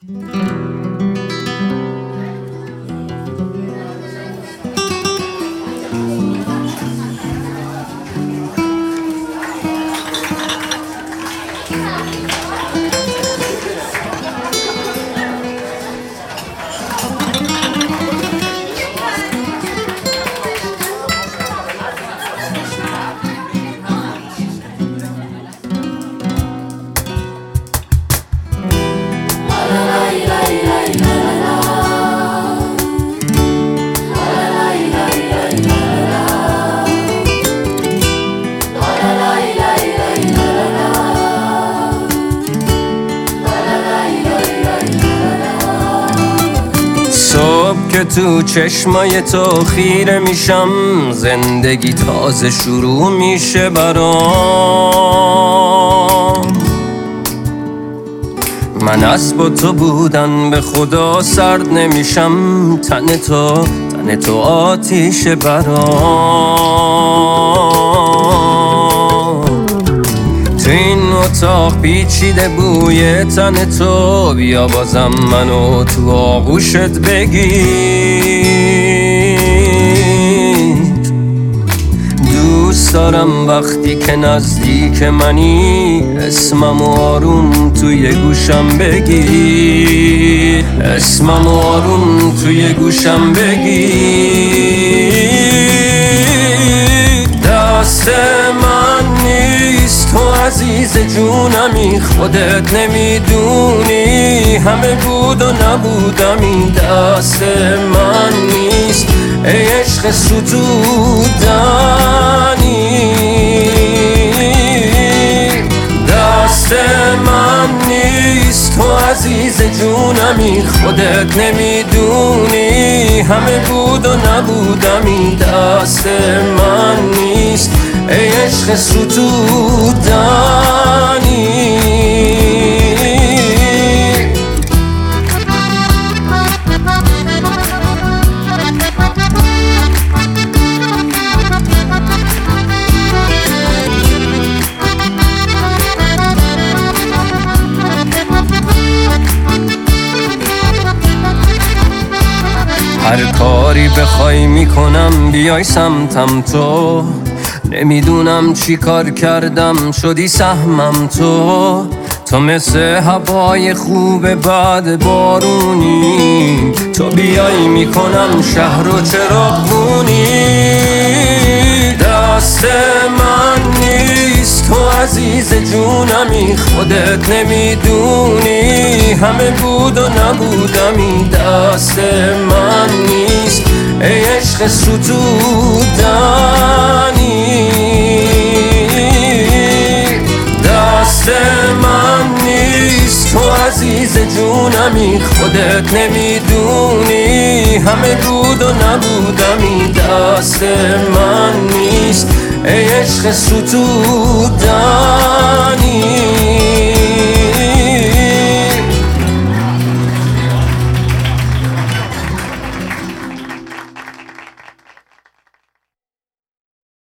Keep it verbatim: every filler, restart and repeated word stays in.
که تو چشمای تو خیره میشم، زندگی تازه شروع میشه برام. من از با تو بودن به خدا سرد نمیشم، تن تو تن تو آتیش برام. تو این اتاق پیچیده بوی تن تو، بیا بازم منو تو آغوشت بگیر. دوست دارم وقتی که نزدیک منی، اسمم آروم توی گوشم بگی، اسمم آروم توی گوشم بگی. دست من نیست تو عزیز جونمی، خودت نمیدونی همه بود و نبودمی. دست من نیست ای عشق ستودنی، دست من نیست تو عزیز جونمی، خودت نمیدونی همه بود و نبودمی. دست من نیست ای عشق ستودنی. هر کاری بخوای میکنم بیای سمتم تو، نمیدونم چی کار کردم شدی سهمم تو. تو مثل هوای خوب بعد بارونی، تو بیای میکنم شهر و چراغونی. دست من نیست تو عزیز جونمی، خودت نمیدونی همه بود و نبودمی. دست من نیست ای عشق ستودنی، دست من نیست تو عزیز جونمی، خودت نمیدونی همه بود و نبودمی. دست من نیست ای عشق ستودنی.